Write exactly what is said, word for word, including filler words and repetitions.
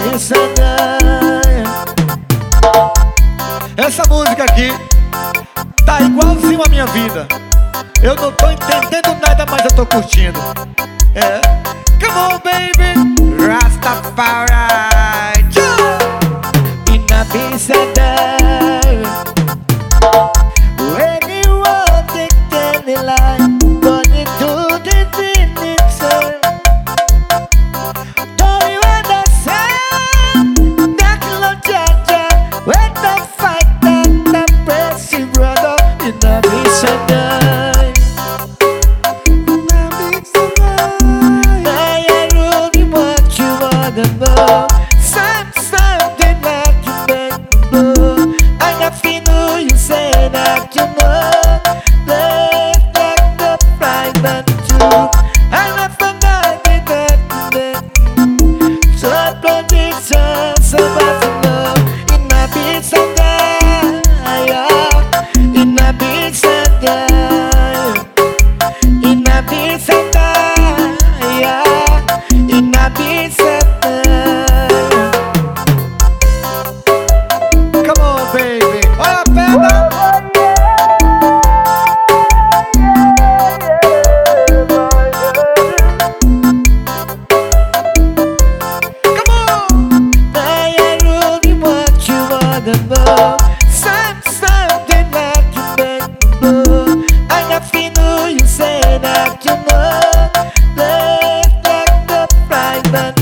Essa música aqui tá igualzinho a minha vida. Eu não tô entendendo nada, mas eu tô curtindo. É, come on baby, Rastafari. Inna bisadai, when you want to tell the lie, but you do the thing itself. Don't you understand? That love Jaja, when the fight that the pressy brother. Inna bisadai, inna bisadai, I really want you more than love. Some something like you make me love. And I feel you say that you know. Let's take the pride back too. And I forgot that that so position, so much love. In my beats and die, in my beats and die, in my beats and die, in my beats and die. Come on, baby. Olha a perna. Come on. I really want you more than love. Some something like you make me love. And I feel you say that you know. Let's take the pride back.